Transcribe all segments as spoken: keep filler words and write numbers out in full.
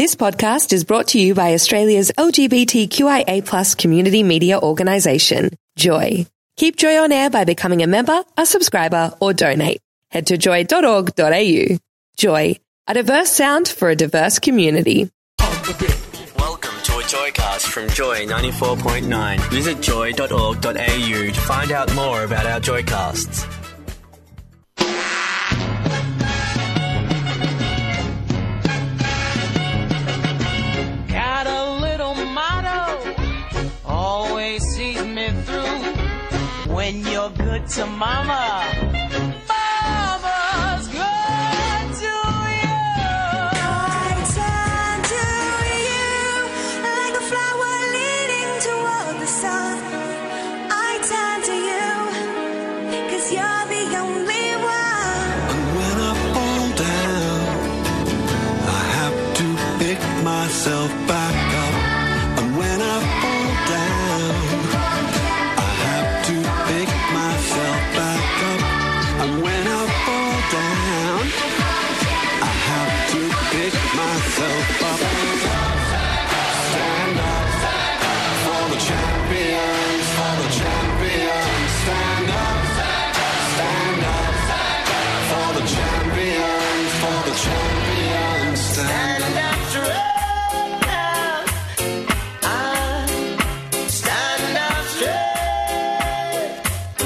This podcast is brought to you by Australia's L G B T Q I A plus community media organisation, Joy. Keep Joy on air by becoming a member, a subscriber, or donate. Head to joy dot org dot a u. Joy, a diverse sound for a diverse community. Welcome to a Joycast from Joy ninety-four point nine. Visit joy dot org dot a u to find out more about our Joycasts. Got a little motto, always sees me through. When you're good to mama, mama's good to you. I turn to you like a flower leading toward the sun. I turn to you 'cause you're the only one. And when I fall down, I have to pick myself back up. And when I fall down, I have to pick myself back up. And when I fall down, I have to pick myself up. Stand up for the champions, for the champions. Stand up, stand up for the champions, for the champions. Stand up. Stand up straight now. I stand up straight.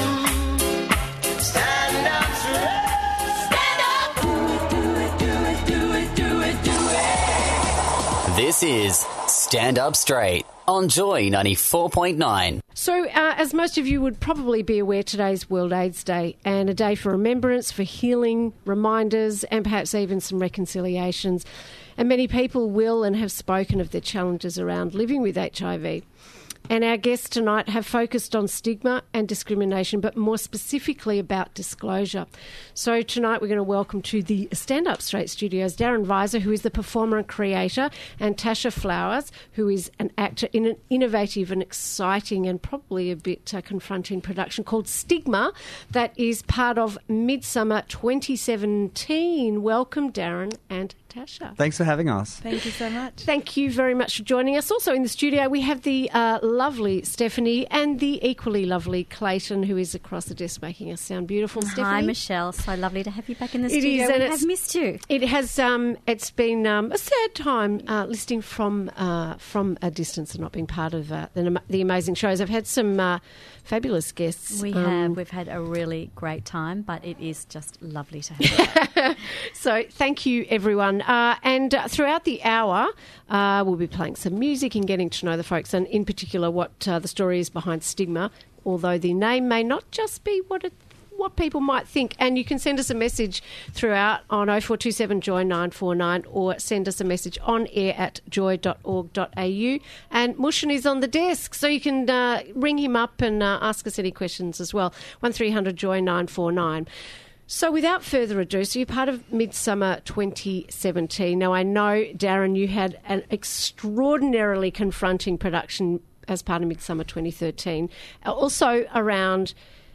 Mm. Stand up straight. Stand up. Do it, do it, do it, do it, do it. This is Stand Up Straight on Joy ninety-four point nine. So, uh, as most of you would probably be aware, today's World AIDS Day, and a day for remembrance, for healing, reminders, and perhaps even some reconciliations. And many people will and have spoken of their challenges around living with H I V. And our guests tonight have focused on stigma and discrimination, but more specifically about disclosure. So tonight we're going to welcome to the Stand Up Straight studios Darren Weiser, who is the performer and creator, and Tasha Flowers, who is an actor in an innovative and exciting and probably a bit uh, confronting production called Stigma that is part of Midsummer twenty seventeen. Welcome, Darren and Tasha. Thanks for having us. Thank you so much. Thank you very much for joining us. Also in the studio, we have the uh, lovely Stephanie and the equally lovely Clayton, who is across the desk making us sound beautiful. Hi, Stephanie. Michelle. So lovely to have you back in the It studio. is, and We it's- have missed you. It has. Um, it's been um, a sad time uh, listening from uh, from a distance and not being part of uh, the, the amazing shows. I've had some uh, fabulous guests. We um, have. We've had a really great time, but it is just lovely to have you. So thank you, everyone. Uh, and uh, throughout the hour, uh, we'll be playing some music and getting to know the folks, and in particular what uh, the story is behind Stigma, although the name may not just be what it what people might think. And you can send us a message throughout on oh four two seven joy nine four nine or send us a message on air at joy dot org dot a u. And Mushin is on the desk, so you can uh, ring him up and uh, ask us any questions as well. one three hundred joy nine four nine. So without further ado, so you're part of Midsummer twenty seventeen. Now, I know, Darren, you had an extraordinarily confronting production as part of Midsummer twenty thirteen, also around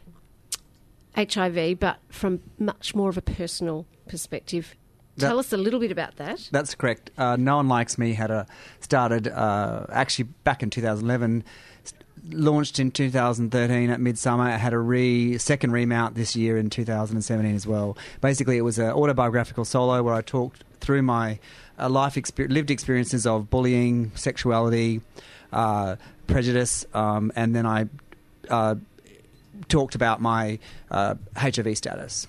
H I V, but from much more of a personal perspective. That- Tell us a little bit about that. That's correct. Uh, No One Likes Me had a started uh, actually back in two thousand eleven, st- launched in two thousand thirteen at Midsummer. It had a re second remount this year in two thousand seventeen as well. Basically, it was an autobiographical solo where I talked through my uh, life exper- lived experiences of bullying, sexuality, uh, prejudice, um, and then I uh, talked about my uh, H I V status.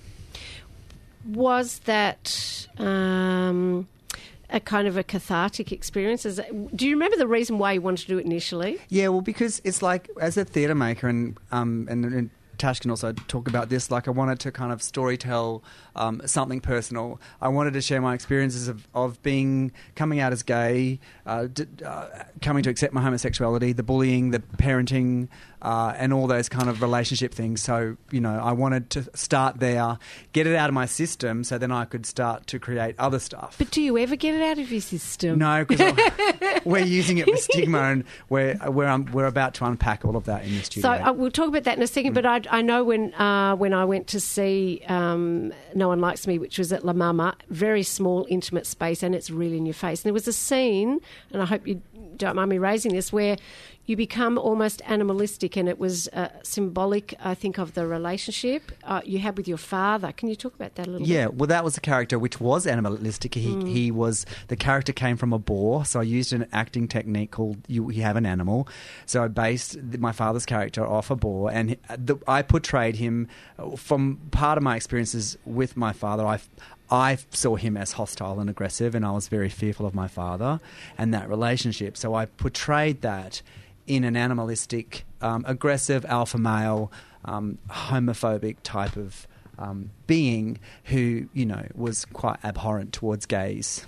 Was that um, a kind of a cathartic experience? Is it, do you remember the reason why you wanted to do it initially? Yeah, well, because it's like, as a theatre maker, and, um, and and Tash can also talk about this, like I wanted to kind of storytell um, something personal. I wanted to share my experiences of, of being, coming out as gay, uh, d- uh, coming to accept my homosexuality, the bullying, the parenting, uh, and all those kind of relationship things. So, you know, I wanted to start there, get it out of my system so then I could start to create other stuff. But do you ever get it out of your system? No, because we're using it with Stigma, and we're, we're, um, we're about to unpack all of that in the studio. So uh, we'll talk about that in a second, Mm. but I, I know when uh, when I went to see um, No One Likes Me, which was at La Mama, very small, intimate space, and it's really in your face. And there was a scene, and I hope you don't mind me raising this, where you become almost animalistic, and it was uh, symbolic, I think, of the relationship uh, you had with your father. Can you talk about that a little Yeah, bit? well, that was a character which was animalistic. He Mm. he was the character came from a boar, so I used an acting technique called you, you have an animal. So I based my father's character off a boar, and he- the, I portrayed him from part of my experiences with my father. I I saw him as hostile and aggressive, and I was very fearful of my father and that relationship. So I portrayed that in an animalistic, um, aggressive alpha male, um, homophobic type of um, being who, you know, was quite abhorrent towards gays.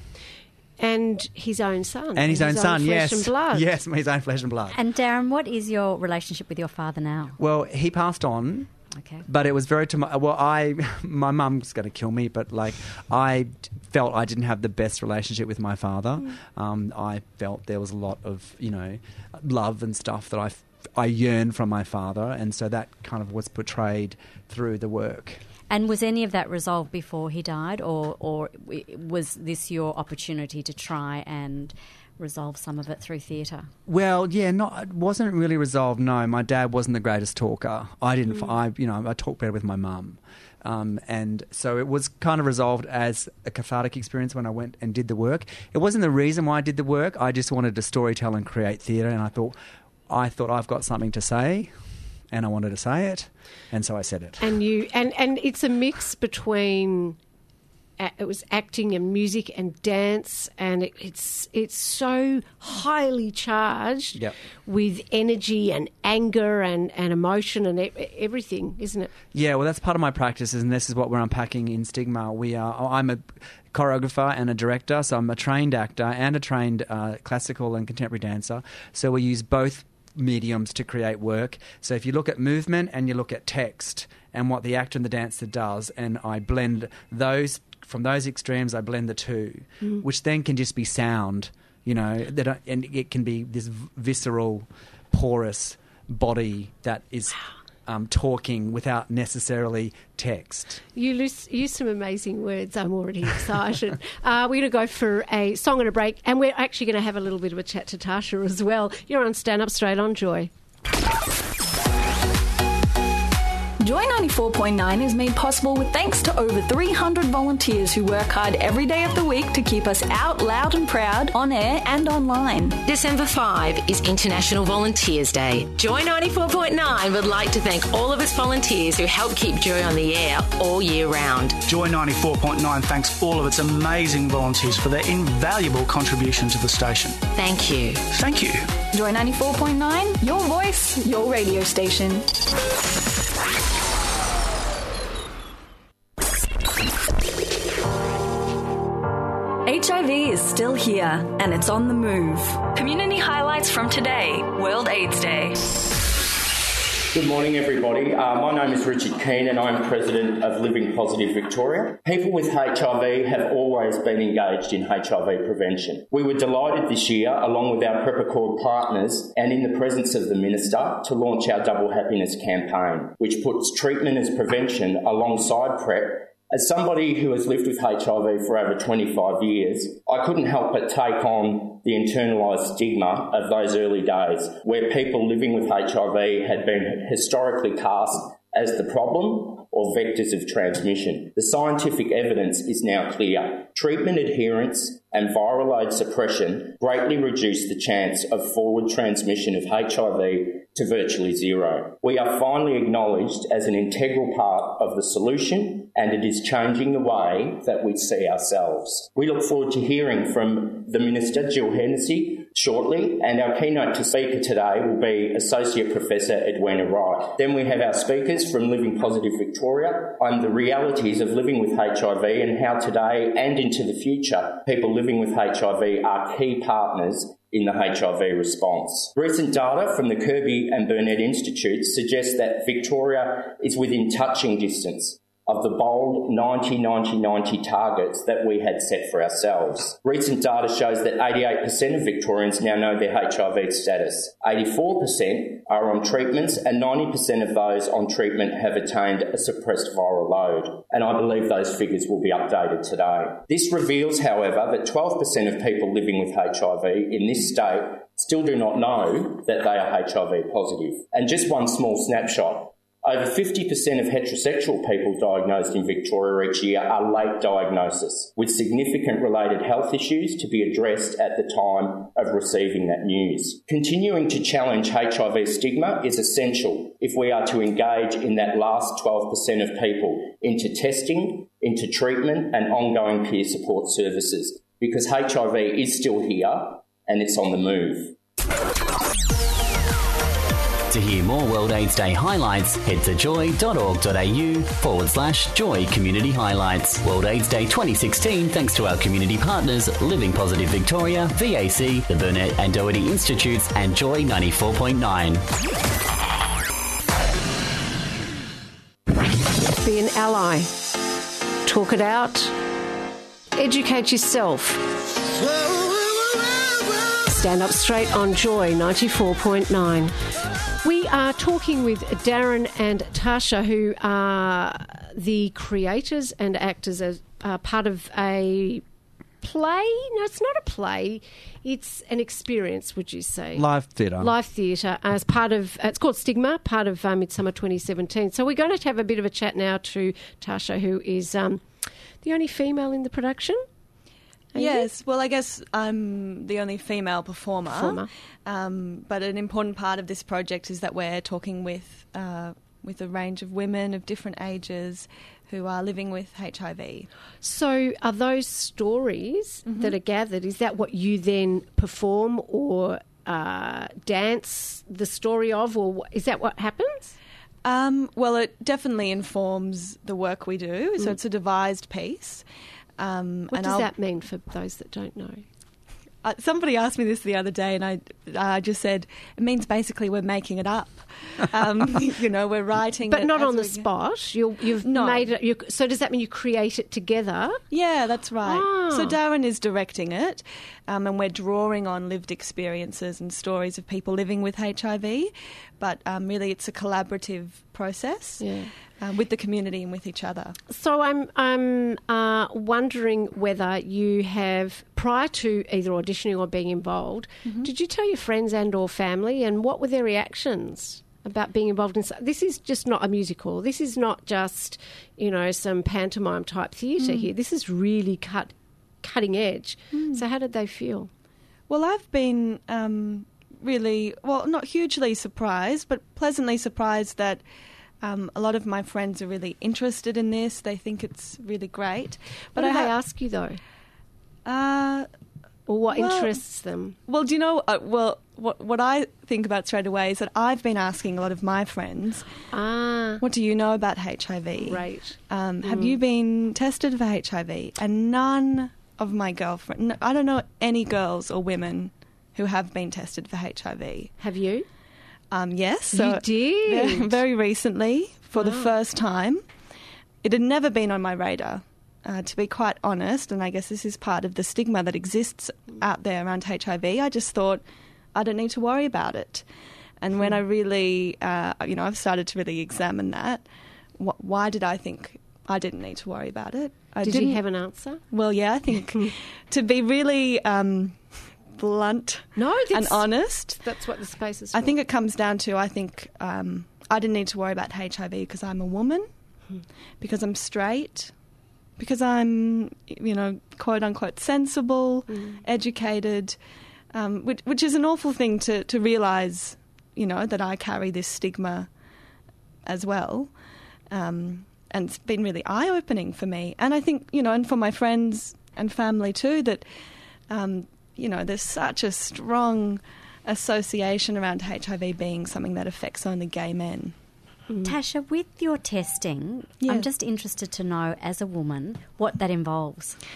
And his own son. And his, own son, flesh yes. and blood. Yes, his own flesh and blood. And Darren, what is your relationship with your father now? Well, he passed on. Okay. But it was very, to my, well, I, my mum's going to kill me, but like, I d- felt I didn't have the best relationship with my father. Mm. Um, I felt there was a lot of, you know, love and stuff that I, f- I yearned from my father. And so that kind of was portrayed through the work. And was any of that resolved before he died, or, or w- was this your opportunity to try and resolve some of it through theatre? Well, yeah, not it wasn't really resolved. No, my dad wasn't the greatest talker. I didn't. Mm. I, you know, I talked better with my mum, um, and so it was kind of resolved as a cathartic experience when I went and did the work. It wasn't the reason why I did the work. I just wanted to storytell and create theatre, and I thought, I thought I've got something to say, and I wanted to say it, and so I said it. And you and, and it's a mix between a- it was acting and music and dance, and it, it's it's so highly charged Yep. with energy and anger and, and emotion and e- everything, isn't it? Yeah, well, that's part of my practices, and this is what we're unpacking in Stigma. We are. I'm a choreographer and a director, so I'm a trained actor and a trained uh, classical and contemporary dancer. So we use both mediums to create work. So if you look at movement and you look at text and what the actor and the dancer does, and I blend those from those extremes, I blend the two, Mm. which then can just be sound. You know, that I- and it can be this v- visceral, porous body that is um, talking without necessarily text. You use, use some amazing words. I'm already excited. uh, we're going to go for a song and a break, and we're actually going to have a little bit of a chat to Tasha as well. You're on Stand Up Straight on Joy. Joy ninety-four point nine is made possible with thanks to over three hundred volunteers who work hard every day of the week to keep us out loud and proud on air and online. December fifth is International Volunteers Day. Joy ninety-four point nine would like to thank all of its volunteers who help keep Joy on the air all year round. Joy ninety-four point nine thanks all of its amazing volunteers for their invaluable contribution to the station. Thank you. Thank you. Joy ninety-four point nine, your voice, your radio station. H I V is still here, and it's on the move. Community highlights from today, World AIDS Day. Good morning, everybody. Uh, my name is Richard Keane, and I'm President of Living Positive Victoria. People with H I V have always been engaged in H I V prevention. We were delighted this year, along with our Prep Accord partners and in the presence of the Minister, to launch our Double Happiness campaign, which puts treatment as prevention alongside PrEP. As somebody who has lived with H I V for over twenty-five years, I couldn't help but take on the internalised stigma of those early days, where people living with H I V had been historically cast as the problem or vectors of transmission. The scientific evidence is now clear. Treatment adherence and viral load suppression greatly reduce the chance of forward transmission of H I V to virtually zero. We are finally acknowledged as an integral part of the solution, and it is changing the way that we see ourselves. We look forward to hearing from the Minister, Jill Hennessy, shortly, and our keynote speaker today will be Associate Professor Edwina Wright. Then we have our speakers from Living Positive Victoria on the realities of living with H I V and how today and into the future people living with H I V are key partners in the H I V response. Recent data from the Kirby and Burnett Institutes suggests that Victoria is within touching distance of the bold ninety ninety ninety targets that we had set for ourselves. Recent data shows that eighty-eight percent of Victorians now know their H I V status. eighty-four percent are on treatments, and ninety percent of those on treatment have attained a suppressed viral load. And I believe those figures will be updated today. This reveals, however, that twelve percent of people living with H I V in this state still do not know that they are H I V positive. And just one small snapshot. Over fifty percent of heterosexual people diagnosed in Victoria each year are late diagnosis, with significant related health issues to be addressed at the time of receiving that news. Continuing to challenge H I V stigma is essential if we are to engage in that last twelve percent of people into testing, into treatment and ongoing peer support services, because H I V is still here and it's on the move. To hear more World AIDS Day highlights, head to joy.org.au forward slash joy community highlights. World AIDS Day twenty sixteen thanks to our community partners Living Positive Victoria, V A C, the Burnett and Doherty Institutes and Joy ninety-four point nine. Be an ally. Talk it out. Educate yourself. Stand up straight on Joy ninety-four point nine. We are talking with Darren and Tasha, who are the creators and actors as uh, part of a play. No, it's not a play. It's an experience, would you say? Live theatre. Live theatre as part of, it's called Stigma, part of uh, Midsummer twenty seventeen. So we're going to have a bit of a chat now to Tasha, who is um, the only female in the production. Yes, well, I guess I'm the only female performer. Performer. Um, but an important part of this project is that we're talking with uh, with a range of women of different ages who are living with H I V. So are those stories Mm-hmm. that are gathered, is that what you then perform or uh, dance the story of, or is that what happens? Um, well, it definitely informs the work we do. So Mm. it's a devised piece. Um, What and does I'll- that mean for those that don't know? Uh, somebody asked me this the other day, and I, I just said it means basically we're making it up. Um, you know, we're writing, But it not as on the we go. spot. You're, you've No. made it. You, so does that mean you create it together? Yeah, that's right. Ah. So Darren is directing it, um, and we're drawing on lived experiences and stories of people living with H I V. But um, really, it's a collaborative process Yeah. um, with the community and with each other. So I'm I'm uh, wondering whether you have, prior to either auditioning or being involved, Mm-hmm. did you tell your friends and or family, and what were their reactions about being involved in? So- this is just not a musical. This is not just, you know, some pantomime type theatre Mm. here. This is really cut cutting edge. Mm. So how did they feel? Well, I've been um, really, well, not hugely surprised, but pleasantly surprised that um, a lot of my friends are really interested in this. They think it's really great. What But do I they ha- ask you though? Uh, or what well- interests them? Well, do you know? Uh, well, what what I think about straight away is that I've been asking a lot of my friends, Ah, "What do you know about H I V? right. Um, Have Mm. you been tested for H I V?" And none of my girlfriends, I don't know any girls or women who have been tested for H I V. Have you? Um, yes, You so did? Very, very recently, for the Wow. first time. It had never been on my radar, uh, to be quite honest, and I guess this is part of the stigma that exists out there around H I V. I just thought, I don't need to worry about it. And when I really, uh, you know, I've started to really examine that, wh- why did I think I didn't need to worry about it? I Did didn't, you have an answer? Well, yeah, I think to be really um, blunt No, and that's- honest, That's what the space is for. I think it comes down to, I think um, I didn't need to worry about H I V because I'm a woman, because I'm straight, because I'm, you know, quote unquote sensible, educated, um, which, which is an awful thing to, to realise, you know, that I carry this stigma as well. Um, and it's been really eye-opening for me. And I think, you know, and for my friends and family too, that, um, you know, there's such a strong association around H I V being something that affects only gay men. Tasha, with your testing, Yeah. I'm just interested to know, as a woman, what that involves.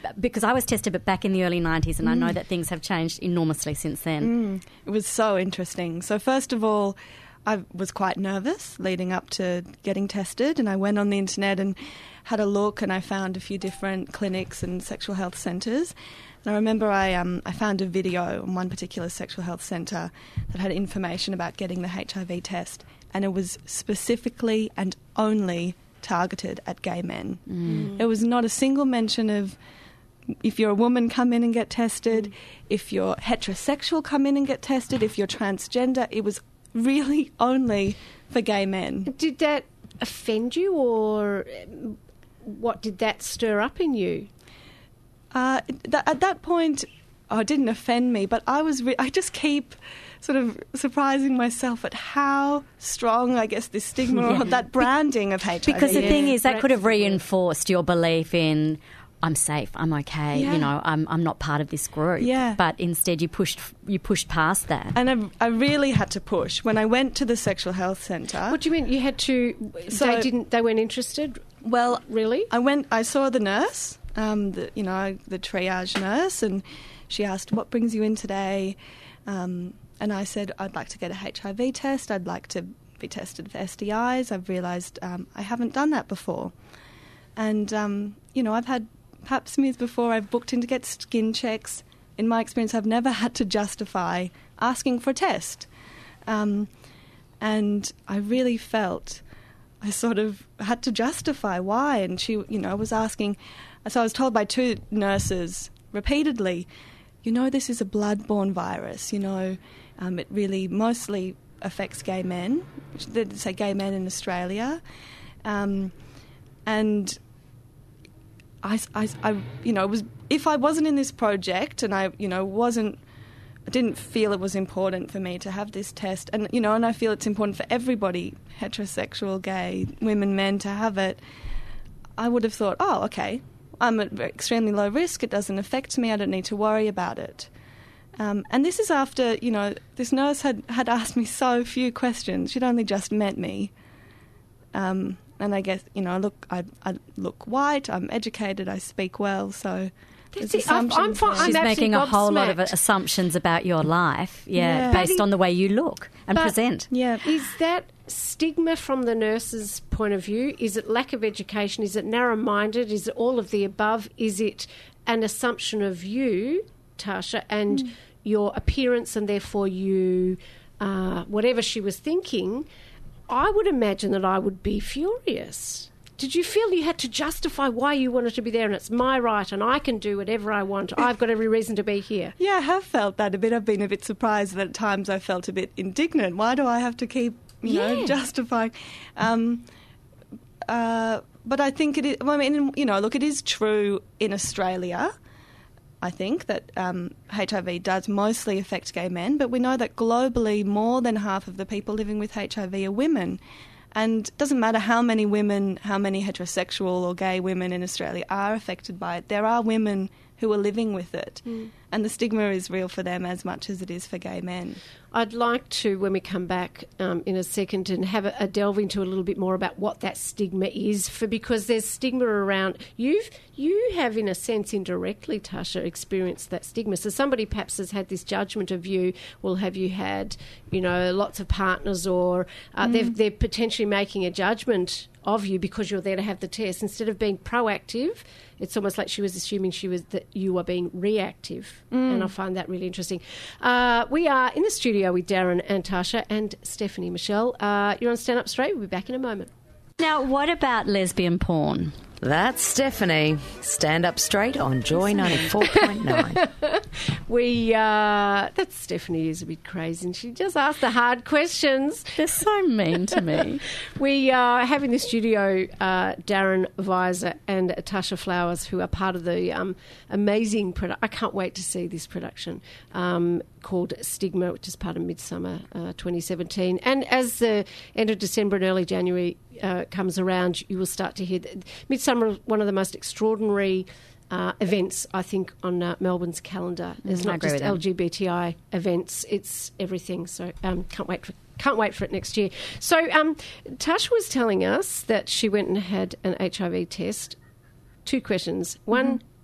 because I was tested, but back in the early nineties, and I know that things have changed enormously since then. Mm, it was so interesting. So first of all, I was quite nervous leading up to getting tested, and I went on the internet and had a look, and I found a few different clinics and sexual health centres. And I remember I um, I found a video on one particular sexual health centre that had information about getting the H I V test, and it was specifically and only targeted at gay men. Mm. There was not a single mention of if you're a woman, come in and get tested. Mm. If you're heterosexual, come in and get tested. If you're transgender, it was really only for gay men. Did that offend you, or what did that stir up in you? Uh, th- at that point, oh, it didn't offend me, but I was. Re- I just keep sort of surprising myself at how strong, I guess, this stigma Yeah. or that branding of H I V. Because the is. thing is, that could have reinforced your belief in, I'm safe, I'm okay, Yeah. you know, I'm I'm not part of this group. Yeah. But instead, you pushed you pushed past that. And I, I really had to push when I went to the sexual health centre. What do you mean? You had to? So- they didn't. They weren't interested. Well, really, I went. I saw the nurse, um, the, you know, the triage nurse, and she asked, "What brings you in today?" Um, and I said, "I'd like to get a H I V test. I'd like to be tested for S T Is. I've realised um, I haven't done that before, and um, you know, I've had pap smears before. I've booked in to get skin checks. In my experience, I've never had to justify asking for a test, um, and I really felt." I sort of had to justify why, and she, you know, was asking. So I was told by two nurses repeatedly, you know, this is a blood-borne virus. You know, um, it really mostly affects gay men. They say gay men in Australia, um, and I, I, I, you know, it was if I wasn't in this project and I, you know, wasn't. I didn't feel it was important for me to have this test, and you know, and I feel it's important for everybody, heterosexual, gay, women, men, to have it. I would have thought, oh, okay, I'm at extremely low risk. It doesn't affect me. I don't need to worry about it. Um, and this is after, you know, this nurse had, had asked me so few questions. She'd only just met me, um, and I guess, you know, I look, I, I look white. I'm educated. I speak well, so. That's it. I'm, I'm fine. She's I'm making a whole lot of gobsmacked. assumptions about your life, yeah, Yeah. based But on the way you look and but- present. Yeah. Is that stigma from the nurse's point of view? Is it lack of education? Is it narrow-minded? Is it all of the above? Is it an assumption of you, Tasha, and Mm. your appearance, and therefore you, uh, whatever she was thinking? I would imagine that I would be furious. Did you feel you had to justify why you wanted to be there, and it's my right, and I can do whatever I want? I've got every reason to be here. Yeah, I have felt that a bit. I've been a bit surprised that at times I felt a bit indignant. Why do I have to keep, you know, Yeah. justifying? Um, uh, but I think it is, I mean, you know, look, it is true in Australia, I think, that um, H I V does mostly affect gay men, but we know that globally more than half of the people living with H I V are women. And it doesn't matter how many women, how many heterosexual or gay women in Australia are affected by it, there are women who are living with it. Mm. And the stigma is real for them as much as it is for gay men. I'd like to, when we come back um, in a second, and have a, a delve into a little bit more about what that stigma is, for because there's stigma around. You've you have, in a sense, indirectly, Tasha, experienced that stigma. So somebody perhaps has had this judgment of you. Well, have you had, you know, lots of partners, or uh, Mm. they've, they're potentially making a judgment of you because you're there to have the test instead of being proactive. It's almost like she was assuming she was that you are being reactive, Mm. and I find that really interesting. Uh, we are in the studio with Darren and Tasha and Stephanie Michelle. Uh, you're on Stand Up Straight. We'll be back in a moment. Now, what about lesbian porn? That's Stephanie. Stand Up Straight on Joy ninety-four point nine. We uh, that Stephanie is a bit crazy, and she just asks the hard questions. They're so mean to me. We uh, have in the studio uh, Darren Weiser and Tasha Flowers, who are part of the um, amazing product. I can't wait to see this production um, called Stigma, which is part of Midsummer uh, twenty seventeen. And as the end of December and early January uh, comes around, you will start to hear that Midsummer is one of the most extraordinary Uh, events, I think, on uh, Melbourne's calendar. It's Mm, I not agree just with that. L G B T I events; it's everything. So um, can't wait for can't wait for it next year. So um, Tasha was telling us that she went and had an H I V test. Two questions. One,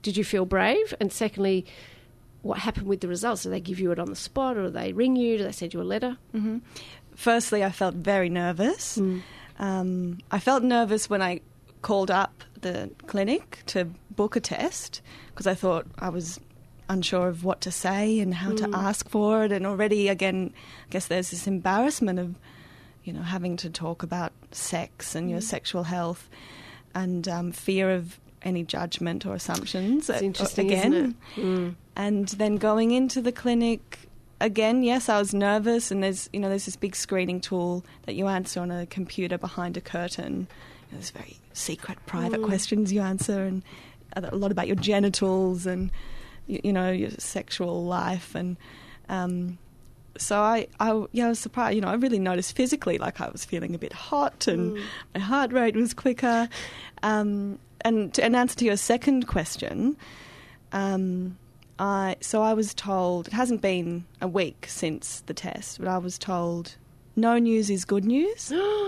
did you feel brave? And secondly, what happened with the results? Do they give you it on the spot, or do they ring you? Do they send you a letter? hmm Firstly, I felt very nervous. Mm. Um, I felt nervous when I called up the clinic to book a test because I thought I was unsure of what to say and how to Mm. ask for it. And already, again, I guess there's this embarrassment of, you know, having to talk about sex and your Mm. sexual health and um, fear of any judgment or assumptions. It's uh, interesting, again. isn't it? Mm. And then going into the clinic again, yes, I was nervous, and there's you know there's this big screening tool that you answer on a computer behind a curtain. You know, there's very secret, private Mm. questions you answer, and a lot about your genitals and you, you know your sexual life, and um, so I, I yeah I was surprised. You know, I really noticed physically, like I was feeling a bit hot, and Mm. my heart rate was quicker. Um, and to, in answer to your second question. Um, I, so I was told, it hasn't been a week since the test, but I was told no news is good news.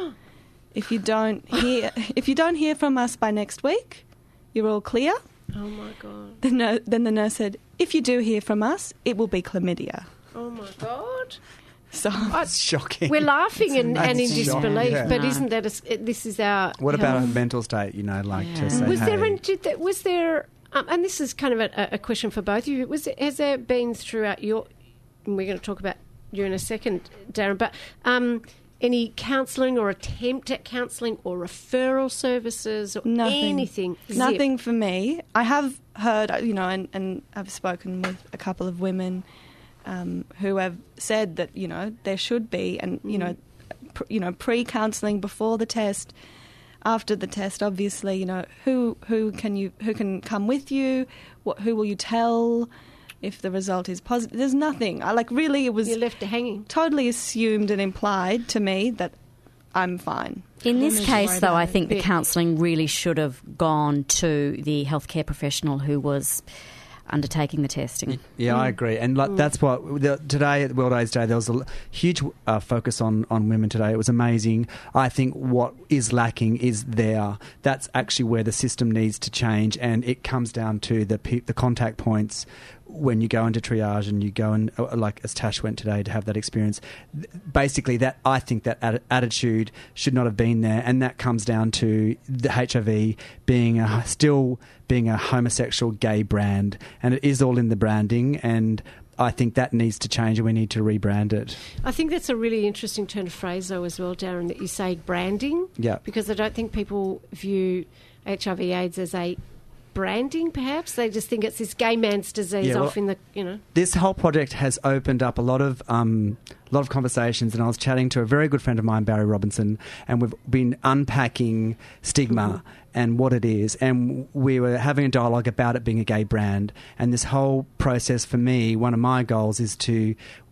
If you don't hear if you don't hear from us by next week, you're all clear. Oh my God. The nur- then the nurse said, if you do hear from us, it will be chlamydia. Oh my God. So It's shocking. We're laughing and, and in That's disbelief, shocking. but Yeah. isn't that a s this is our What about health- her mental state, you know, like to say, was hey, there an, did that, was there um, and this is kind of a, a question for both of you, was there, has there been throughout your, and we're going to talk about you in a second, Darren, but um, any counselling or attempt at counselling or referral services or Nothing. anything? Zip. Nothing for me. I have heard, you know, and, and I've spoken with a couple of women um, who have said that, you know, there should be, and, you know, pr- you know, pre-counselling before the test, after the test, obviously, you know, who who can you who can come with you? What who will you tell if the result is positive? There's nothing. I like really it was You're left hanging. Totally assumed and implied to me that I'm fine. In this Don't need to case, worry though, about I it. think the counselling really should have gone to the healthcare professional who was undertaking the testing. Yeah, I agree, and like, that's what the, today at World AIDS Day there was a l- huge uh, focus on, on women today. It was amazing. I think what is lacking is there. That's actually where the system needs to change, and it comes down to the pe- the contact points when you go into triage and you go and uh, like as Tash went today to have that experience. Th- Basically, that I think that atti- attitude should not have been there, and that comes down to the H I V being a, still being a homosexual gay brand, and it is all in the branding, and I think that needs to change and we need to rebrand it. I think that's a really interesting turn of phrase, though, as well, Darren, that you say branding. Yeah. Because I don't think people view H I V AIDS as a branding, perhaps. They just think it's this gay man's disease Yeah, well, off in the, you know. This whole project has opened up a lot of um, a lot of conversations, and I was chatting to a very good friend of mine, Barry Robinson, and we've been unpacking stigma Mm-hmm. and what it is, and we were having a dialogue about it being a gay brand. And this whole process, for me, one of my goals is to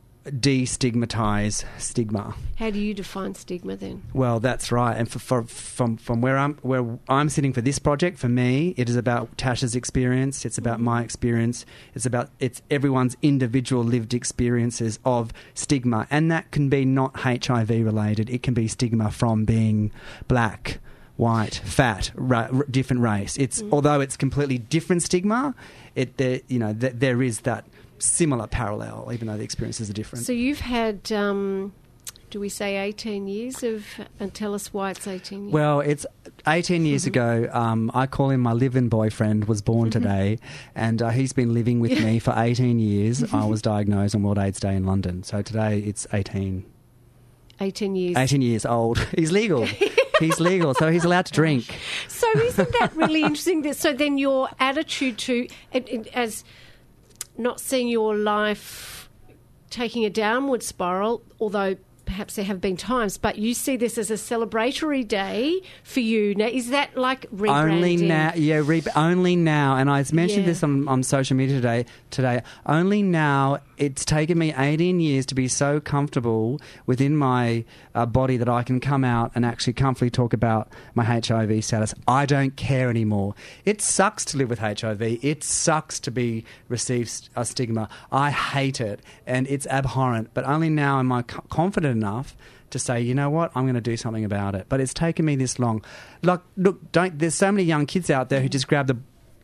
destigmatize stigma. How do you define stigma then? Well, that's right. And for, for, from from where I'm where I'm sitting for this project, for me, it is about Tasha's experience. It's about my experience. It's about it's everyone's individual lived experiences of stigma, and that can be not H I V related. It can be stigma from being black, white, fat, ra- r- different race. It's although it's completely different stigma. It there you know th- there is that similar parallel, even though the experiences are different. So you've had, um, do we say eighteen years of, and tell us why it's eighteen years. Well, it's eighteen years ago. Um, I call him my live-in boyfriend, was born today, and uh, he's been living with me for eighteen years. I was diagnosed on World AIDS Day in London. So today it's eighteen. eighteen years. eighteen years old. He's legal. He's legal, so he's allowed to drink. So isn't that really interesting? That, so then your attitude to, it, it, as not seeing your life taking a downward spiral, although perhaps there have been times, but you see this as a celebratory day for you. Now, is that like rebranding? Only now, yeah, re- only now, and I mentioned Yeah. this on, on social media today. Today, only now. It's taken me eighteen years to be so comfortable within my uh, body that I can come out and actually comfortably talk about my H I V status. I don't care anymore. It sucks to live with H I V. It sucks to be received a stigma. I hate it, and it's abhorrent. But only now am I co- confident enough to say, you know what, I'm going to do something about it. But it's taken me this long. Like, look, don't. There's so many young kids out there who just grab the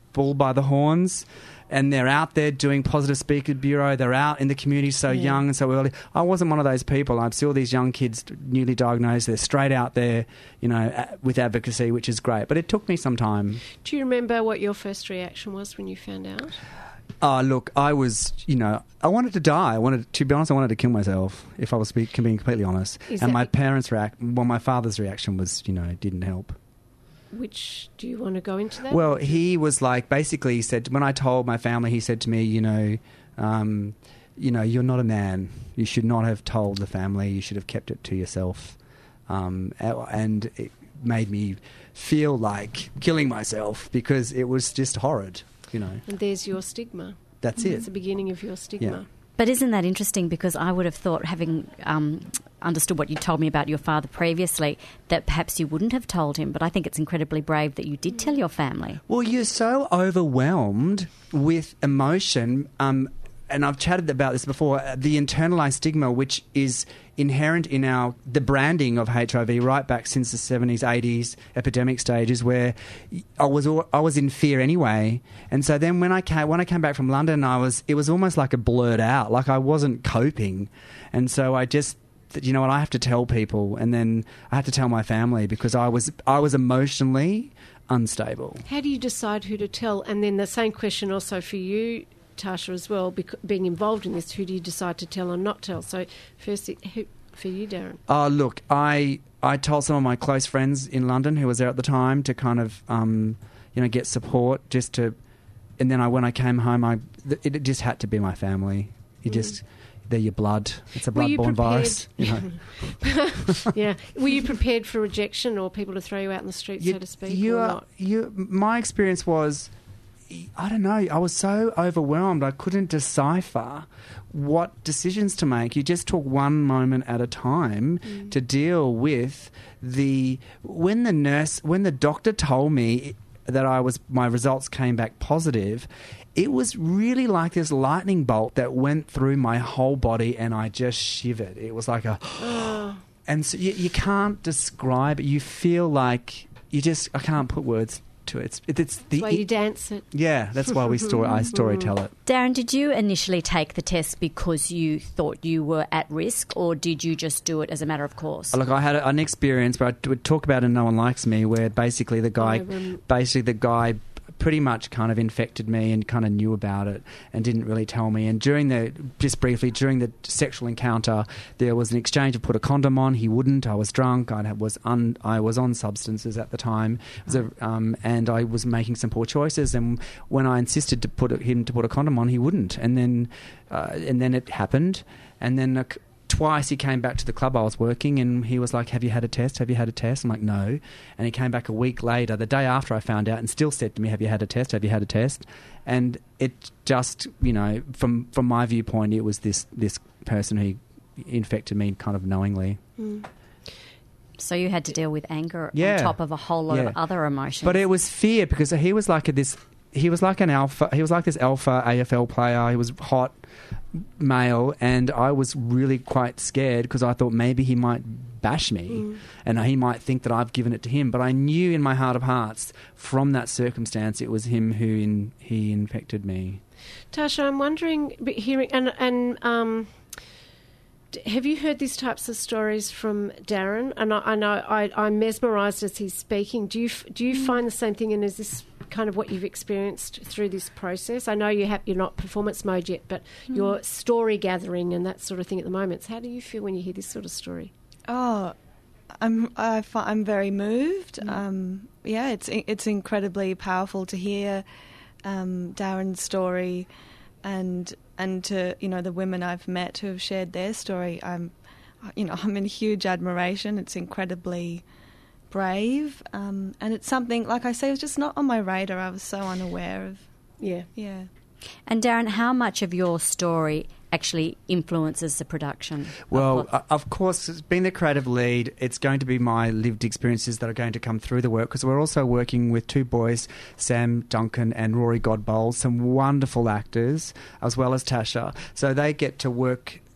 bull by the horns. And they're out there doing Positive Speaker Bureau. They're out in the community so Yeah. young and so early. I wasn't one of those people. I'm still these young kids, newly diagnosed. They're straight out there, you know, a- with advocacy, which is great. But it took me some time. Do you remember what your first reaction was when you found out? Oh, look, I was, you know, I wanted to die. I wanted, to be honest, I wanted to kill myself, if I was speak, being completely honest. Is and that my be- parents' react, well, my father's reaction was, you know, didn't help. Which, do you want to go into that? Well, he was like, basically, he said, when I told my family, he said to me, you know, um, you know, you're not a man. You should not have told the family. You should have kept it to yourself. Um, a- and it made me feel like killing myself because it was just horrid, you know. And there's your stigma. That's it. It's the beginning of your stigma. Yeah. But isn't that interesting? Because I would have thought, having um, understood what you told me about your father previously, that perhaps you wouldn't have told him. But I think it's incredibly brave that you did tell your family. Well, you're so overwhelmed with emotion, um, and I've chatted about this before, uh, the internalized stigma, which is inherent in our the branding of H I V right back since the seventies, eighties epidemic stages, where I was al- I was in fear anyway. And so then when I came when I came back from London, I was it was almost like a blurred out, like I wasn't coping. And so I just that, you know what, I have to tell people, and then I had to tell my family because I was I was emotionally unstable. How do you decide who to tell? And then the same question also for you, Tasha, as well, bec- being involved in this, who do you decide to tell or not tell? So first, who, for you, Darren. Oh, look, I I told some of my close friends in London who was there at the time to kind of, um, you know, get support just to... And then I, when I came home, I th- it just had to be my family. You Mm. just... They're your blood. It's a Were you blood-borne prepared- virus. You know. Yeah. Were you prepared for rejection or people to throw you out in the street, You- so to speak, you or are, not? you, my experience was, I don't know, I was so overwhelmed I couldn't decipher what decisions to make. You just took one moment at a time Mm. to deal with the... When the nurse, when the doctor told me that I was, my results came back positive, it was really like this lightning bolt that went through my whole body and I just shivered. It was like a... And so you, you can't describe it. You feel like you just... I can't put words to it. It's, it, it's the... That's why you dance it. Yeah, that's why we story, I story tell it. Darren, did you initially take the test because you thought you were at risk, or did you just do it as a matter of course? Look, I had a, an experience where I would talk about in No One Likes Me, where basically the guy, I rem- basically the guy pretty much kind of infected me and kind of knew about it and didn't really tell me. And during the, just briefly, during the sexual encounter, there was an exchange of put a condom on. He wouldn't. I was drunk. I was un, I was on substances at the time, it was a, um, and I was making some poor choices. And when I insisted to put a, him to put a condom on, he wouldn't. And then, uh, and then it happened. And then a, twice he came back to the club I was working and he was like, have you had a test? Have you had a test? I'm like, no. And he came back a week later, the day after I found out, and still said to me, have you had a test? Have you had a test? And it just, you know, from from my viewpoint, it was this, this person who infected me kind of knowingly. Mm. So you had to deal with anger Yeah. on top of a whole lot Yeah. of other emotions. But it was fear because he was like a, this... He was like an alpha. He was like this alpha A F L player. He was hot male, and I was really quite scared because I thought maybe he might bash me, Mm. and he might think that I've given it to him. But I knew in my heart of hearts, from that circumstance, it was him who in, he infected me. Tasha, I'm wondering, but hearing and and um, d- have you heard these types of stories from Darren? And I, I know I, I'm mesmerised as he's speaking. Do you f- do you find the same thing? And is this kind of what you've experienced through this process? I know you have you're not performance mode yet, but Mm. you're story gathering and that sort of thing at the moment. So how do you feel when you hear this sort of story? Oh, I'm I fi- I'm very moved. Um, yeah, it's it's incredibly powerful to hear um, Darren's story, and and to you know the women I've met who have shared their story. I'm you know I'm in huge admiration. It's incredibly brave, um, and it's something like I say, it was just not on my radar. I was so unaware of. Yeah, yeah. And Darren, how much of your story actually influences the production? Well, uh, of course, being the creative lead, it's going to be my lived experiences that are going to come through the work, because we're also working with two boys, Sam Duncan and Rory Godbold, some wonderful actors, as well as Tasha. So they get to work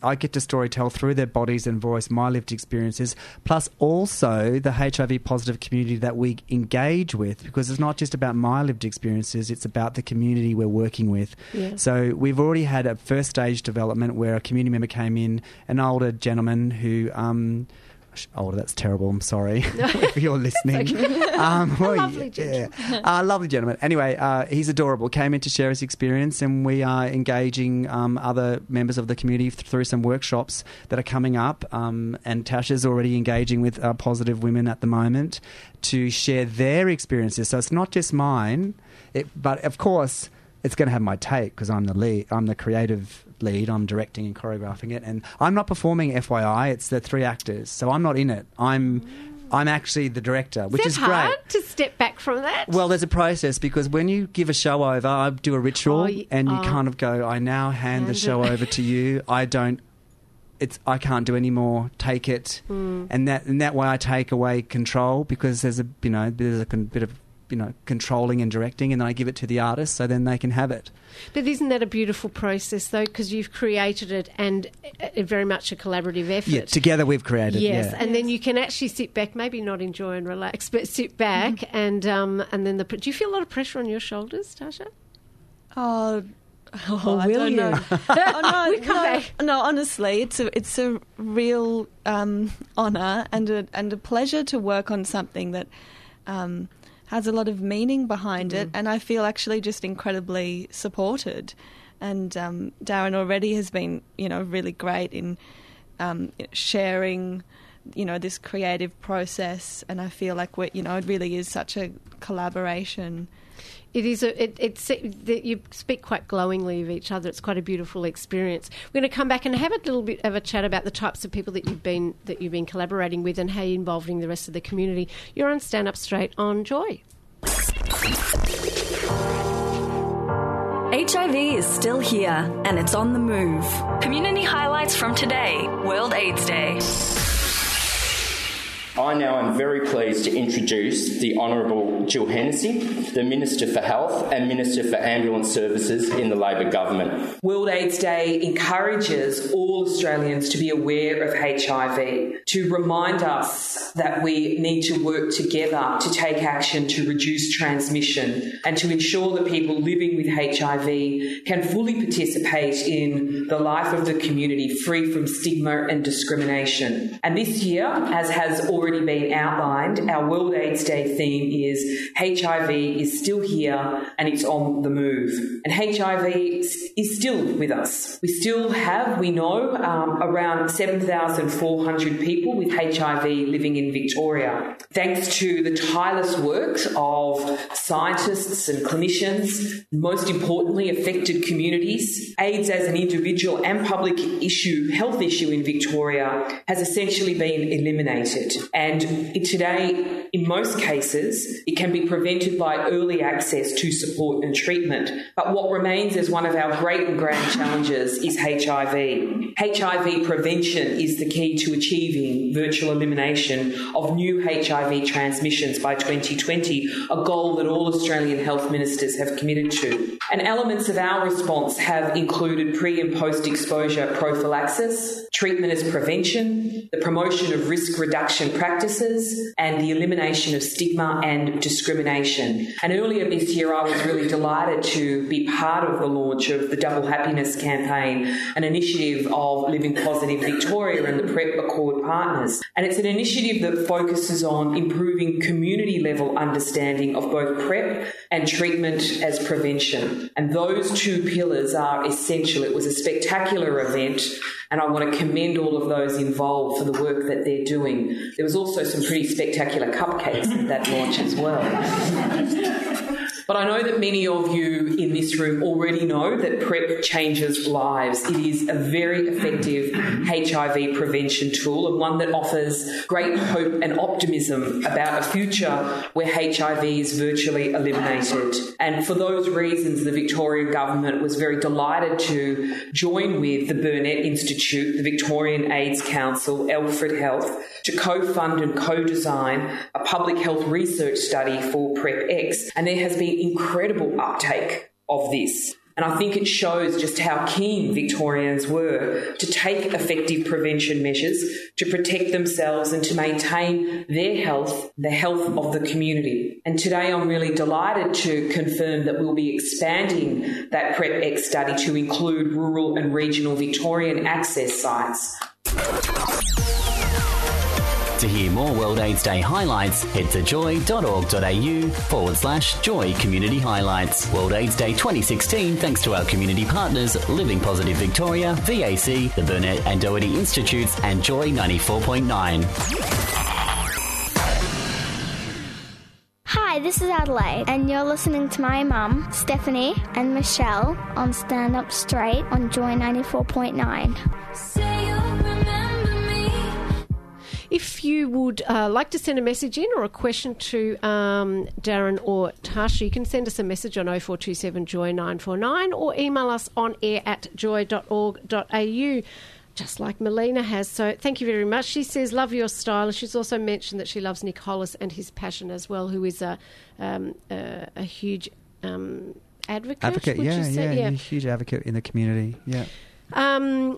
I get to storytell through their bodies and voice my lived experiences, plus also the H I V positive community that we engage with, because it's not just about my lived experiences, it's about the community we're working with. Yeah. So we've already had a first stage development where a community member came in, an older gentleman who... Um, older, that's terrible, I'm sorry if you're listening. um, well, A lovely gentleman. Yeah. Uh, lovely gentleman. Anyway, uh, he's adorable. Came in to share his experience, and we are engaging um, other members of the community th- through some workshops that are coming up. Um, and Tasha's already engaging with uh, positive women at the moment to share their experiences. So it's not just mine, it, but of course it's going to have my take because I'm the lead. I'm the creative lead. I'm directing and choreographing it, and I'm not performing. F Y I, it's the three actors, so I'm not in it. I'm, I'm actually the director, which is is that great. hard to step back from that? Well, there's a process because when you give a show over, I do a ritual, Oh, y- and you oh. kind of go, "I now hand the Hand show it. over to you. I don't. It's I can't do any more. Take it." Mm. And that and that way, I take away control because there's a you know there's a con- bit of you know controlling and directing, and then I give it to the artist so then they can have it. But isn't that a beautiful process, though? Because you've created it and uh, very much a collaborative effort. Yeah, together we've created. Yes, yeah. and then you can actually sit back, maybe not enjoy and relax, but sit back and um, and then the. Do you feel a lot of pressure on your shoulders, Tasha? Oh, oh, Or I will don't you? know. oh, no, We come no, back. no, honestly, it's a it's a real um, honour and a and a pleasure to work on something that um, has a lot of meaning behind it, and I feel actually just incredibly supported. And um, Darren already has been, you know, really great in um, sharing, you know, this creative process, and I feel like we, you know, it really is such a collaboration. It is. A, it, it's that you speak quite glowingly of each other. It's quite a beautiful experience. We're going to come back and have a little bit of a chat about the types of people that you've been that you've been collaborating with and how you're involving the rest of the community. You're on Stand Up Straight on Joy. H I V is still here and it's on the move. Community highlights from today, World AIDS Day. I now am very pleased to introduce the Honourable Jill Hennessy, the Minister for Health and Minister for Ambulance Services in the Labor government. World AIDS Day encourages all Australians to be aware of H I V, to remind us that we need to work together to take action to reduce transmission and to ensure that people living with H I V can fully participate in the life of the community free from stigma and discrimination. And this year, as has already already been outlined, our World AIDS Day theme is H I V is still here and it's on the move. And H I V is still with us. We still have, we know, um, around seven thousand four hundred people with H I V living in Victoria. Thanks to the tireless work of scientists and clinicians, most importantly affected communities, AIDS as an individual and public issue, health issue in Victoria has essentially been eliminated. And today, in most cases, it can be prevented by early access to support and treatment. But what remains as one of our great and grand challenges is H I V. H I V prevention is the key to achieving virtual elimination of new H I V transmissions by twenty twenty, a goal that all Australian health ministers have committed to. And elements of our response have included pre- and post-exposure prophylaxis, treatment as prevention, the promotion of risk reduction practices, and the elimination of stigma and discrimination. And earlier this year, I was really delighted to be part of the launch of the Double Happiness campaign, an initiative of Living Positive Victoria and the PrEP Accord partners. And it's an initiative that focuses on improving community-level understanding of both PrEP and treatment as prevention. And those two pillars are essential. It was a spectacular event, and I want to commend all of those involved for the work that they're doing. There was also some pretty spectacular cupcakes at that launch as well. But I know that many of you in this room already know that PrEP changes lives. It is a very effective H I V prevention tool and one that offers great hope and optimism about a future where H I V is virtually eliminated. And for those reasons, the Victorian Government was very delighted to join with the Burnett Institute, the Victorian AIDS Council, Alfred Health, to co-fund and co-design a public health research study for PrEP X. And there has been incredible uptake of this. And I think it shows just how keen Victorians were to take effective prevention measures to protect themselves and to maintain their health, the health of the community. And today I'm really delighted to confirm that we'll be expanding that PrepX study to include rural and regional Victorian access sites. To hear more World AIDS Day highlights, head to joy.org.au forward slash joy community highlights. World AIDS Day twenty sixteen thanks to our community partners Living Positive Victoria, V A C, the Burnett and Doherty Institutes and Joy ninety-four point nine. Hi, this is Adelaide, and you're listening to my mum, Stephanie, and Michelle on Stand Up Straight on Joy ninety-four point nine. If you would uh, like to send a message in or a question to um, Darren or Tasha, you can send us a message on oh four two seven joy nine four nine or email us on air at joy dot org dot a u, just like Melina has. So thank you very much. She says, love your style. She's also mentioned that she loves Nick Hollis and his passion as well, who is a, um, a, a huge um, advocate. Advocate, would yeah, you say? yeah, yeah. a huge advocate in the community, yeah. Um,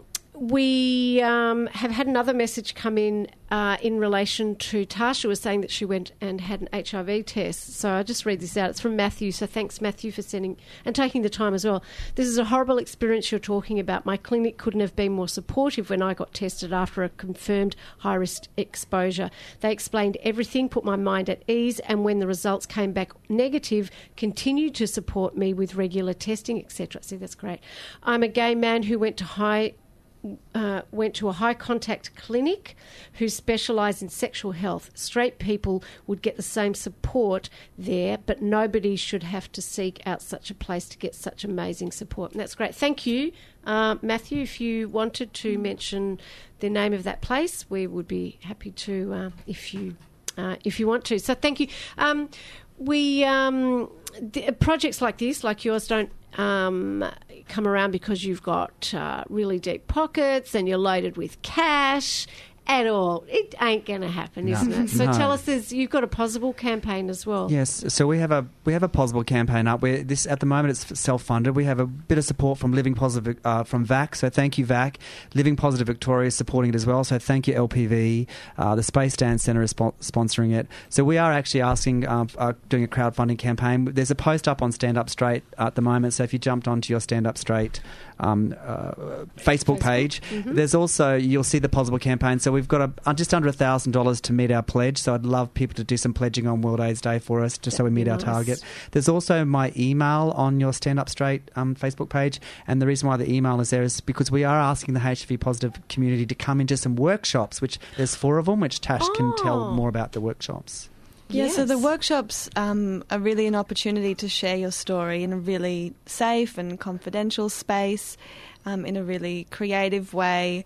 we um, have had another message come in uh, in relation to Tasha was saying that she went and had an H I V test. So I'll just read this out. It's from Matthew. So thanks, Matthew, for sending and taking the time as well. This is a horrible experience you're talking about. My clinic couldn't have been more supportive when I got tested after a confirmed high-risk exposure. They explained everything, put my mind at ease, and when the results came back negative, continued to support me with regular testing, et cetera. See, that's great. I'm a gay man who went to high Uh, went to a high-contact clinic who specialise in sexual health. Straight people would get the same support there, but nobody should have to seek out such a place to get such amazing support. And that's great. Thank you, uh, Matthew. If you wanted to mention the name of that place, we would be happy to uh, if you uh, if you want to. So thank you. Um, we um, the, projects like this, like yours, don't Um, come around because you've got uh, really deep pockets and you're loaded with cash at all. It ain't going to happen, No. isn't it? So No. tell us, there's, you've got a possible campaign as well. Yes, so we have a we have a Possible campaign up. We're, this at the moment it's self-funded. We have a bit of support from Living Positive uh, from V A C. So thank you, V A C. Living Positive Victoria is supporting it as well. So thank you, L P V. Uh, the Space Dance Centre is spo- sponsoring it. So we are actually asking, uh, uh, doing a crowdfunding campaign. There's a post up on Stand Up Straight at the moment. So if you jumped onto your Stand Up Straight um, uh, Facebook, Facebook page, mm-hmm. there's also you'll see the Possible campaign. So we've got a, uh, just under a thousand dollars to meet our pledge. So I'd love people to do some pledging on World AIDS Day for us, just That'd so we meet our nice. target. There's also my email on your Stand Up Straight um, Facebook page, and the reason why the email is there is because we are asking the H I V positive community to come into some workshops, which there's four of them, which Tash oh. can tell more about the workshops. Yeah, Yes. so the workshops um, are really an opportunity to share your story in a really safe and confidential space, um, in a really creative way.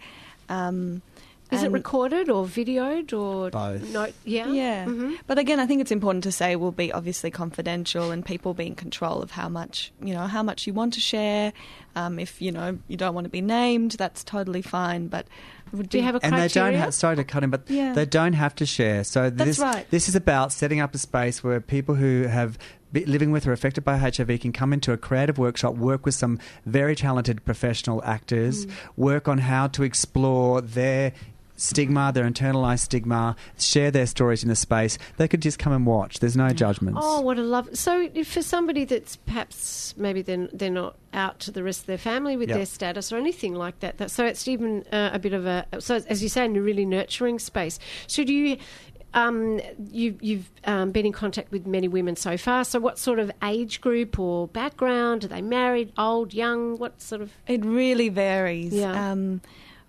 Um, Is it and- recorded or videoed or Both. no? Yeah, Yeah. Mhm. But again, I think it's important to say will be obviously confidential and people be in control of how much, you know, how much you want to share. Um, if, you know, you don't want to be named, that's totally fine. But it would Do you be- have a And they criteria? don't have, sorry to cut in, but Yeah. they don't have to share. So That's this, right. this is about setting up a space where people who have be living with or affected by H I V can come into a creative workshop, work with some very talented professional actors, Mm. work on how to explore their stigma, their internalised stigma, share their stories in the space. They could just come and watch. There's no judgments. Oh, what a love! So, if for somebody that's perhaps maybe they're, they're not out to the rest of their family with Yep. their status or anything like that, that so it's even uh, a bit of a so as you say, in a really nurturing space. So, do you? Um, you, you've um, been in contact with many women so far. So, what sort of age group or background? Are they married, old, young? What sort of? It really varies. Yeah. Um,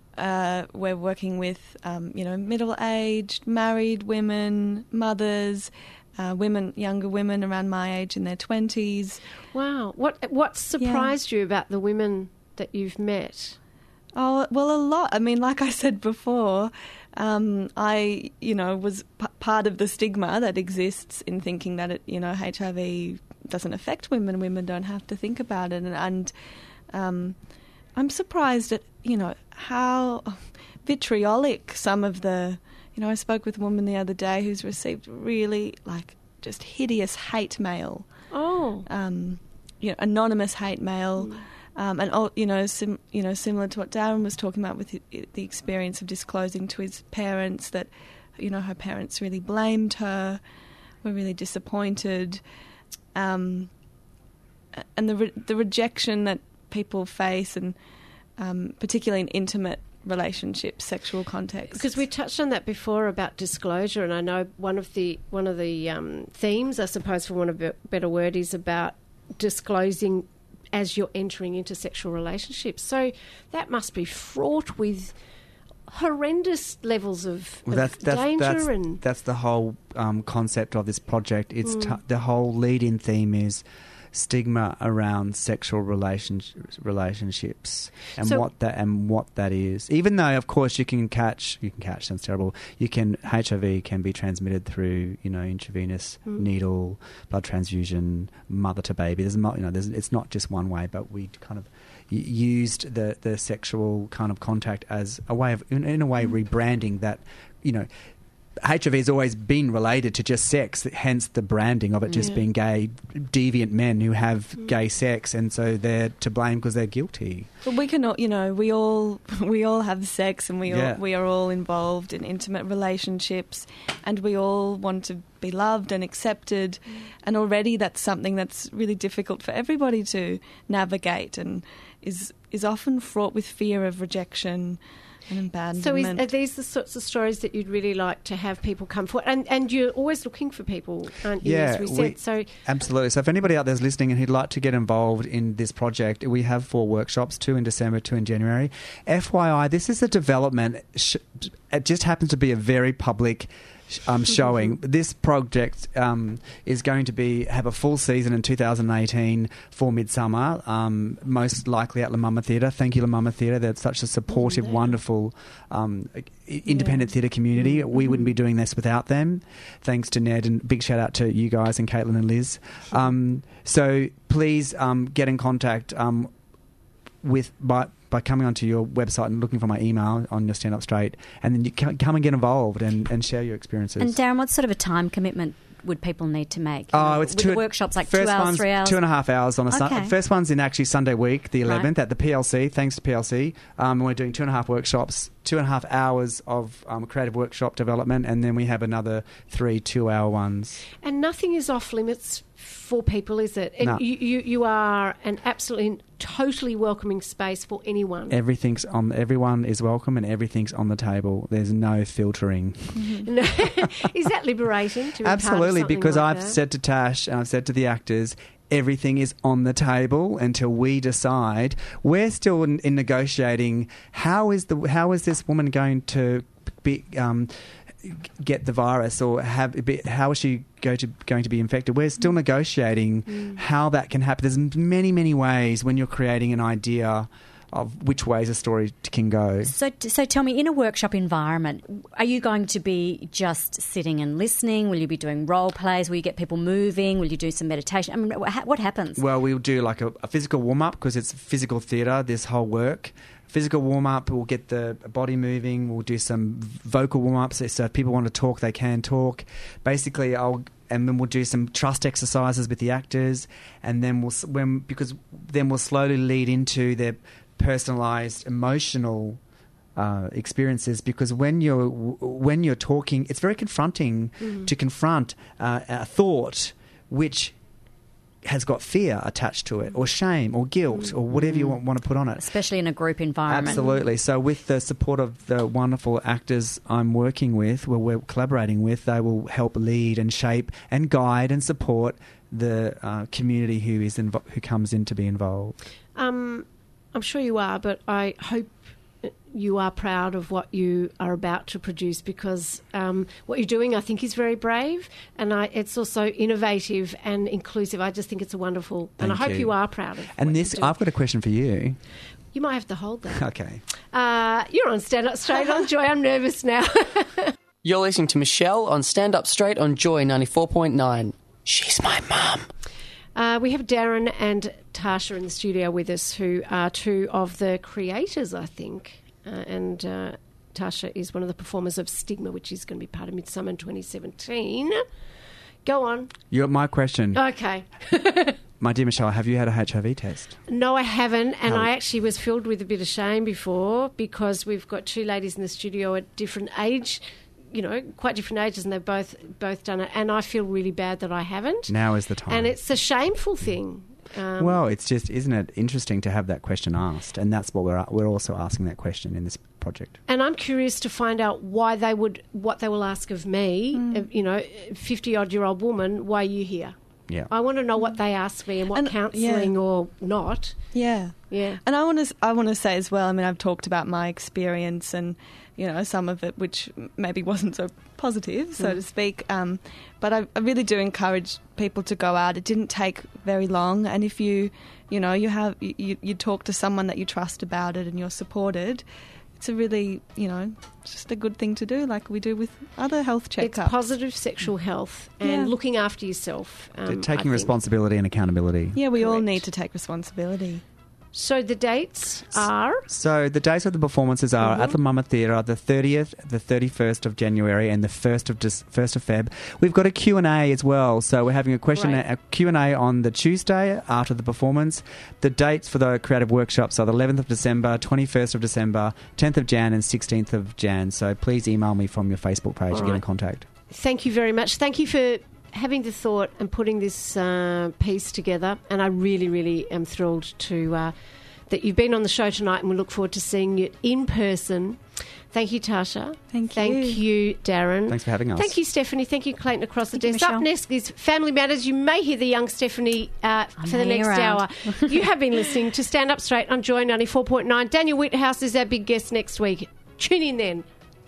uh, we're working with, um, you know, middle-aged, married women, mothers, uh, women, younger women around my age in their twenties. Wow. What what surprised you about the women that you've met? Oh, well, a lot. I mean, like I said before, um, I, you know, was p- part of the stigma that exists in thinking that, it, you know, H I V doesn't affect women. Women don't have to think about it. And, and um, I'm surprised at, you know, how vitriolic some of the, you know, I spoke with a woman the other day who's received really, like, just hideous hate mail. Oh. Um, you know, anonymous hate mail. Mm. Um, and all, you know, sim, you know, similar to what Darren was talking about with the, the experience of disclosing to his parents that, you know, her parents really blamed her, were really disappointed, um, and the re- the rejection that people face, and um, particularly in intimate relationships, sexual contexts. Because we touched on that before about disclosure, and I know one of the one of the um, themes, I suppose, for want of a better word, is about disclosing as you're entering into sexual relationships. So that must be fraught with horrendous levels of, well, of that's, that's, danger. That's, and that's the whole um, concept of this project. It's Mm. t- the whole lead-in theme is stigma around sexual relation- relationships and So- what that and what that is. Even though, of course, you can catch you can catch sounds terrible. You can H I V can be transmitted through you know intravenous Mm. needle, blood transfusion, mother to baby. There's mo- you know there's, it's not just one way, but we kind of y- used the the sexual kind of contact as a way of in, in a way rebranding that you know. H I V has always been related to just sex, hence the branding of it just Yeah. being gay, deviant men who have gay sex, and so they're to blame because they're guilty. But we can all, you know, we all we all have sex, and we Yeah. all, we are all involved in intimate relationships, and we all want to be loved and accepted, and already that's something that's really difficult for everybody to navigate, and is is often fraught with fear of rejection and abandonment. So is, are these the sorts of stories that you'd really like to have people come forward? And, and you're always looking for people, aren't you, Yeah, as we said? we- so Absolutely. So if anybody out there is listening and who'd like to get involved in this project, we have four workshops, two in December, two in January. F Y I, this is a development. Sh- it just happens to be a very public um, showing. This project um, is going to be have a full season in two thousand eighteen for Midsummer, um, most likely at La Mama Theatre. Thank you, La Mama Theatre. They're such a supportive, wonderful um, i- independent theatre community. We wouldn't be doing this without them. Thanks to Ned, and big shout out to you guys and Caitlin and Liz. Um, so please um, get in contact um, with by by coming onto your website and looking for my email on your Stand Up Straight, and then you can come and get involved and, and share your experiences. And Darren, what sort of a time commitment would people need to make? Oh, You know, it's with two the workshops like first two hours, one's three hours. two and a half hours on a Okay. Sunday. First one's in actually Sunday week, the Right. eleventh, at the P L C. Thanks to P L C, um, we're doing two and a half workshops, two and a half hours of um, creative workshop development, and then we have another three two-hour ones. And nothing is off limits for people, is it? And No. you, you, you are an absolutely, totally welcoming space for anyone. Everything's on. Everyone is welcome, and everything's on the table. There's no filtering. No. Is that liberating? To be part of Absolutely, something because like I've that? said to Tash and I've said to the actors, everything is on the table until we decide. We're still in, in negotiating. How is the how is this woman going to be? Um, get the virus, or have be, how is she go to going to be infected? We're still negotiating Mm. how that can happen. There's many many ways when you're creating an idea of which ways a story can go. So, so tell me, in a workshop environment, are you going to be just sitting and listening? Will you be doing role plays? Will you get people moving? Will you do some meditation? I mean, wha- what happens? Well, we'll do like a, a physical warm-up because it's physical theatre, this whole work. Physical warm-up, we'll get the body moving, we'll do some vocal warm-ups, so if people want to talk, they can talk. Basically, I'll... And then we'll do some trust exercises with the actors, and then we'll s- when because then we'll slowly lead into their personalised emotional uh, experiences. Because when you're when you're talking, it's very confronting Mhm. to confront uh, a thought which has got fear attached to it, or shame, or guilt, or whatever you want, want to put on it. Especially in a group environment. Absolutely. So with the support of the wonderful actors I'm working with, well, we're collaborating with, they will help lead and shape and guide and support the uh, community who is invo- who comes in to be involved. Um, I'm sure you are, but I hope you are proud of what you are about to produce, because um, what you're doing, I think, is very brave, and I, it's also innovative and inclusive. I just think it's a wonderful, and I Thank hope you. you are proud of. And what this, you do. I've got a question for you. You might have to hold that. Okay. Uh, you're on Stand Up Straight on Joy. I'm nervous now. You're listening to Michelle on Stand Up Straight on Joy ninety-four point nine. She's my mum. Uh, we have Darren and Tasha in the studio with us, who are two of the creators, I think. Uh, and uh, Tasha is one of the performers of Stigma, which is going to be part of Midsummer in twenty seventeen. Go on. You're my question. Okay. my dear Michelle, have you had a H I V test? No, I haven't, and How- I actually was filled with a bit of shame before because we've got two ladies in the studio at different age, you know, quite different ages, and they've both both done it, and I feel really bad that I haven't. Now is the time. And it's a shameful thing. Um, Well, it's just, isn't it interesting to have that question asked? And that's what we're we're also asking that question in this project. And I'm curious to find out why they would, what they will ask of me, uh, you know, fifty-odd-year-old woman, why are you here? Yeah. I want to know what they ask me and what And- counselling yeah. or not. Yeah, yeah. And I want to I want to say as well. I mean, I've talked about my experience and you know some of it which maybe wasn't so positive, so Mm. to speak. Um, but I, I really do encourage people to go out. It didn't take very long, and if you you know you have you, you talk to someone that you trust about it and you're supported, it's a really you know just a good thing to do, like we do with other health checkups. It's positive sexual health and Yeah. looking after yourself. Um, I Taking think. responsibility and accountability. Yeah, we all need to take responsibility. So the dates are? So the dates of the performances are Mhm. at the Mama Theatre, the thirtieth, the thirty-first of January, and the first of Dis- first of Feb. We've got a Q and A as well, so we're having a question Right. a Q and A on the Tuesday after the performance. The dates for the creative workshops are the eleventh of December, twenty-first of December, tenth of Jan, and sixteenth of Jan. So please email me from your Facebook page All to get in right. contact. Thank you very much. Thank you for having the thought and putting this uh, piece together. And I really, really am thrilled to uh, that you've been on the show tonight, and we look forward to seeing you in person. Thank you, Tasha. Thank Thank you. you, Darren. Thanks for having us. Thank you, Stephanie. Thank you, Clayton, across the Thank you, desk. Up Michelle. next is Family Matters. You may hear the young Stephanie uh, for the hanging next around. hour. You have been listening to Stand Up Straight on Joy ninety-four point nine. Daniel Whithouse is our big guest next week. Tune in then.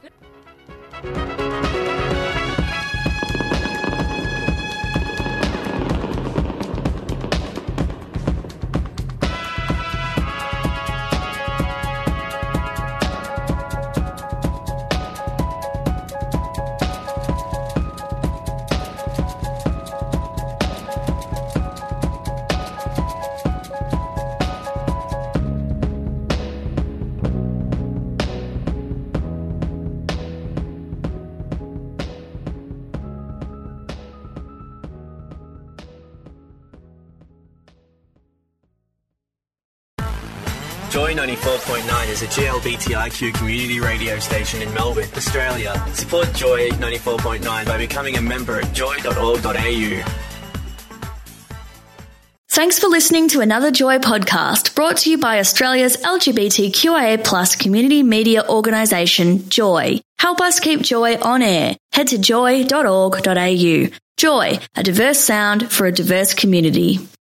Joy ninety-four point nine is a G L B T I Q community radio station in Melbourne, Australia. Support Joy ninety-four point nine by becoming a member at joy dot org dot a u. Thanks for listening to another Joy podcast brought to you by Australia's L G B T Q I A plus community media organisation, Joy. Help us keep Joy on air. Head to joy dot org dot a u. Joy, a diverse sound for a diverse community.